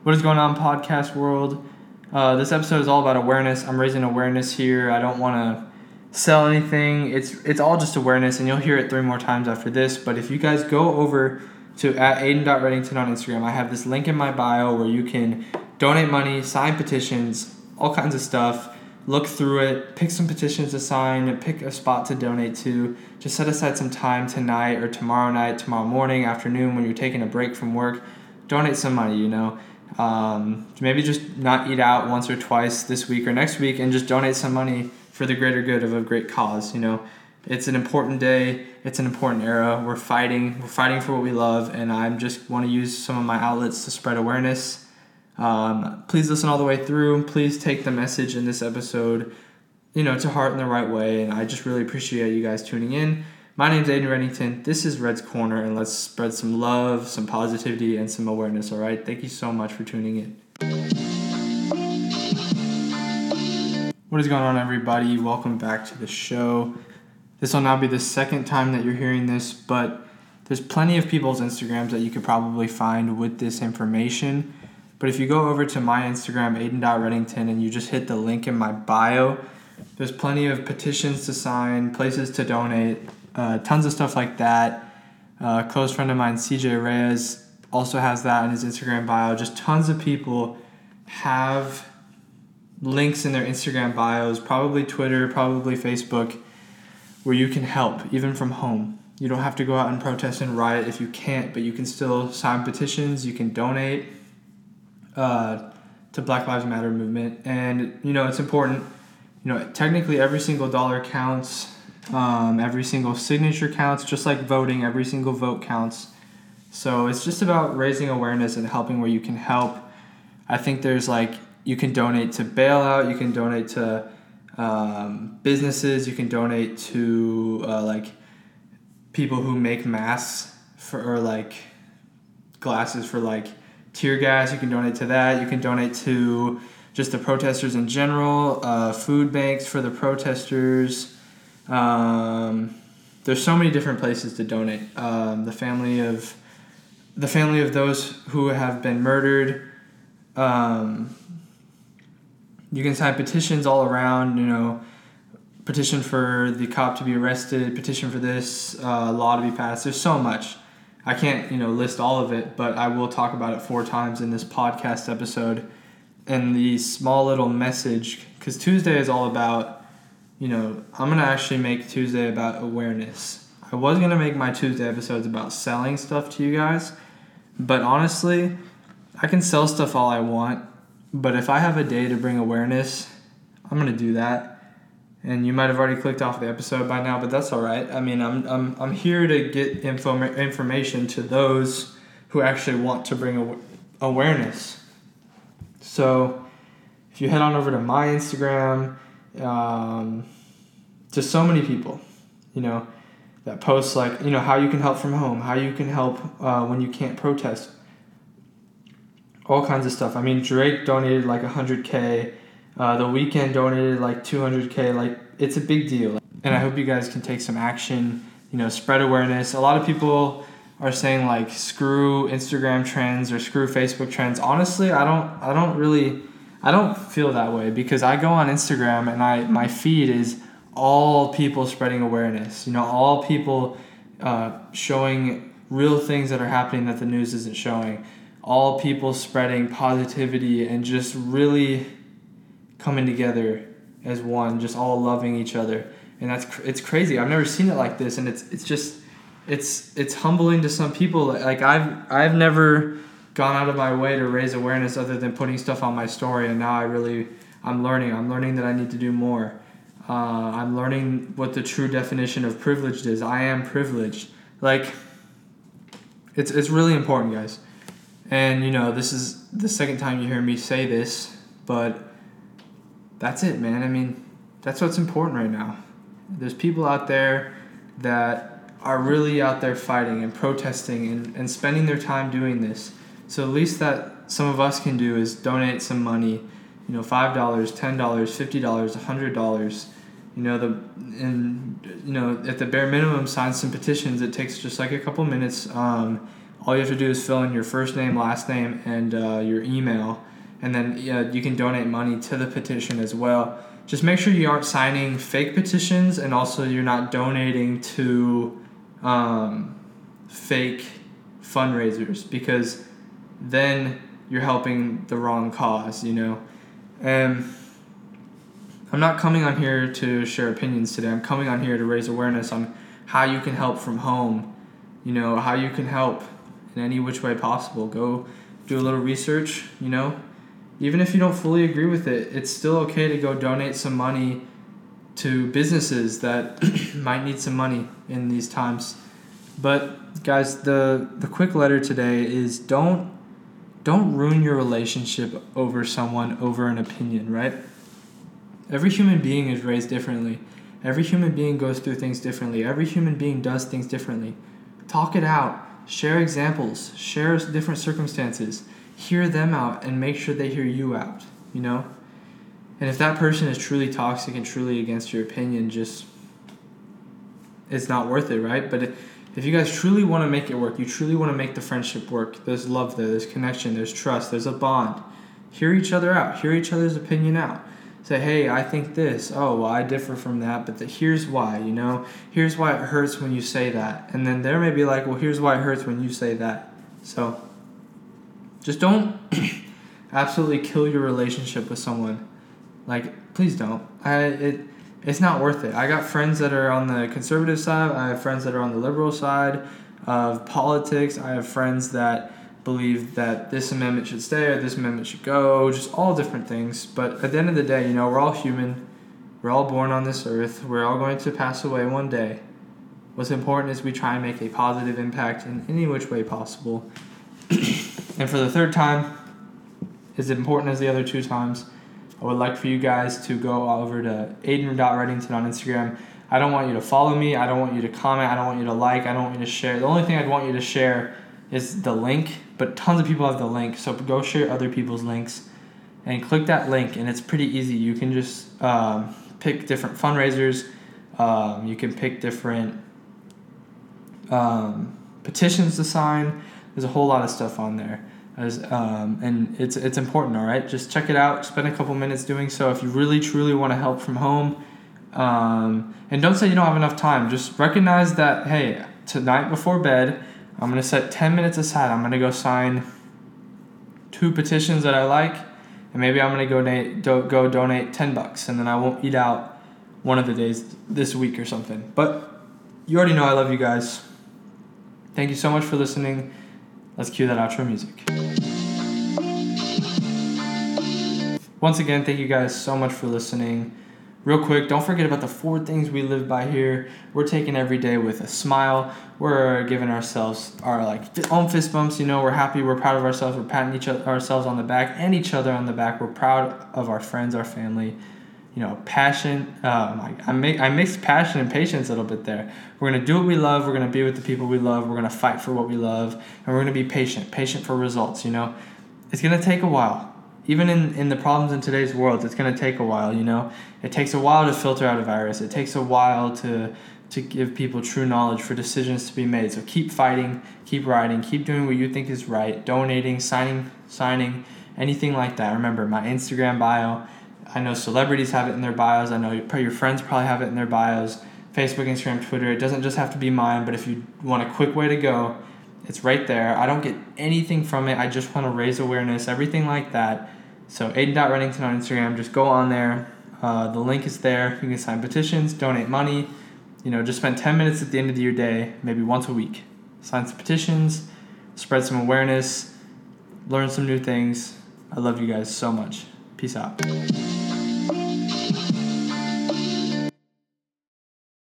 What is going on, podcast world? This episode is all about awareness. I'm raising awareness here. I don't want to sell anything. It's all just awareness, and you'll hear it 3 more times after this. But if you guys go over to @Aiden.Reddington on Instagram, I have this link in my bio where you can donate money, sign petitions, all kinds of stuff. Look through it, pick some petitions to sign, pick a spot to donate to. Just set aside some time tonight or tomorrow night, tomorrow morning, afternoon when you're taking a break from work. Donate some money, Maybe just not eat out once or twice this week or next week and just donate some money for the greater good of a great cause. It's an important day. It's an important era. We're fighting for what we love, and I just want to use some of my outlets to spread awareness. Please listen all the way through. Please take the message in this episode, to heart in the right way. And I just really appreciate you guys tuning in. My name's Aiden Reddington. This is Red's Corner, and let's spread some love, some positivity, and some awareness, all right? Thank you so much for tuning in. What is going on, everybody? Welcome back to the show. This will now be the second time that you're hearing this, but there's plenty of people's Instagrams that you could probably find with this information. But if you go over to my Instagram, Aiden.Reddington, and you just hit the link in my bio, there's plenty of petitions to sign, places to donate, tons of stuff like that. A close friend of mine, CJ Reyes, also has that in his Instagram bio. Just tons of people have links in their Instagram bios, probably Twitter, probably Facebook, where you can help, even from home. You don't have to go out and protest and riot if you can't, but you can still sign petitions, you can donate to Black Lives Matter movement. And, it's important. Technically every single dollar counts. Every single signature counts, just like voting. Every single vote counts. So it's just about raising awareness and helping where you can help. I think there's you can donate to bailout, you can donate to businesses, you can donate to people who make masks or glasses for tear gas. You can donate to that. You can donate to just the protesters in general, food banks for the protesters. There's so many different places to donate. The family of those who have been murdered. You can sign petitions all around. Petition for the cop to be arrested. Petition for this law to be passed. There's so much. I can't list all of it, but I will talk about it 4 times in this podcast episode. And the small little message, because Tuesday is all about. I'm going to actually make Tuesday about awareness. I was going to make my Tuesday episodes about selling stuff to you guys, but honestly, I can sell stuff all I want, but if I have a day to bring awareness, I'm going to do that. And you might have already clicked off the episode by now, but that's all right. I mean, I'm here to get information to those who actually want to bring awareness. So if you head on over to my Instagram, just so many people, that post how you can help from home, how you can help when you can't protest, all kinds of stuff. I mean, Drake donated $100K, The Weeknd donated $200K. It's a big deal, and I hope you guys can take some action, spread awareness. A lot of people are saying screw Instagram trends or screw Facebook trends. Honestly, I don't feel that way, because I go on Instagram and my feed is all people spreading awareness. All people showing real things that are happening that the news isn't showing. All people spreading positivity and just really coming together as one, just all loving each other. And it's crazy. I've never seen it like this, and it's humbling to some people. I've never gone out of my way to raise awareness other than putting stuff on my story, and now I'm learning that I need to do more. I'm learning what the true definition of privileged is. I am privileged. It's really important, guys. And this is the second time you hear me say this, but that's it, man. I mean, that's what's important right now. There's people out there that are really out there fighting and protesting and spending their time doing this. So at least that some of us can do is donate some money, $5, $10, $50, $100. At the bare minimum, sign some petitions. It takes just a couple minutes. All you have to do is fill in your first name, last name, and your email, and then you can donate money to the petition as well. Just make sure you aren't signing fake petitions, and also you're not donating to fake fundraisers, because then you're helping the wrong cause, And I'm not coming on here to share opinions today. I'm coming on here to raise awareness on how you can help from home, how you can help in any which way possible. Go do a little research, Even if you don't fully agree with it, it's still okay to go donate some money to businesses that might need some money in these times. But guys, the quick letter today is don't ruin your relationship over an opinion, right? Every human being is raised differently. Every human being goes through things differently. Every human being does things differently. Talk it out. Share examples. Share different circumstances. Hear them out and make sure they hear you out, And if that person is truly toxic and truly against your opinion, it's not worth it, right? But if you guys truly want to make it work, you truly want to make the friendship work, there's love there, there's connection, there's trust, there's a bond. Hear each other out. Hear each other's opinion out. Say, hey, I think this. Oh, well, I differ from that, but here's why, Here's why it hurts when you say that. And then there may be like, well, here's why it hurts when you say that. So just don't absolutely kill your relationship with someone. Like, please don't. It's not worth it. I got friends that are on the conservative side. I have friends that are on the liberal side of politics. I have friends that believe that this amendment should stay or this amendment should go, just all different things. But at the end of the day, we're all human. We're all born on this earth. We're all going to pass away one day. What's important is we try and make a positive impact in any which way possible. And for the third time, as important as the other 2 times, I would like for you guys to go over to Aiden.Reddington on Instagram. I don't want you to follow me. I don't want you to comment. I don't want you to like. I don't want you to share. The only thing I'd want you to share is the link, but tons of people have the link. So go share other people's links and click that link, and it's pretty easy. You can just pick different fundraisers. You can pick different petitions to sign. There's a whole lot of stuff on there. And it's important, all right? Just check it out. Spend a couple minutes doing so if you really, truly want to help from home. And don't say you don't have enough time. Just recognize that, hey, tonight before bed, I'm going to set 10 minutes aside. I'm going to go sign 2 petitions that I like, and maybe I'm going to go donate $10, and then I won't eat out one of the days this week or something. But you already know I love you guys. Thank you so much for listening. Let's cue that outro music. Once again, thank you guys so much for listening. Real quick, don't forget about the 4 things we live by here. We're taking every day with a smile. We're giving ourselves our own fist bumps. We're happy. We're proud of ourselves. We're patting ourselves on the back and each other on the back. We're proud of our friends, our family. Passion. I mixed passion and patience a little bit there. We're going to do what we love. We're going to be with the people we love. We're going to fight for what we love. And we're going to be patient for results, It's going to take a while. Even in the problems in today's world, it's going to take a while, It takes a while to filter out a virus. It takes a while to give people true knowledge for decisions to be made. So keep fighting, keep writing, keep doing what you think is right, donating, signing, anything like that. Remember, my Instagram bio, I know celebrities have it in their bios. I know your friends probably have it in their bios. Facebook, Instagram, Twitter. It doesn't just have to be mine, but if you want a quick way to go, it's right there. I don't get anything from it. I just want to raise awareness, everything like that. So Aiden.Reddington on Instagram. Just go on there. The link is there. You can sign petitions, donate money. Just spend 10 minutes at the end of your day, maybe once a week. Sign some petitions, spread some awareness, learn some new things. I love you guys so much. Peace out.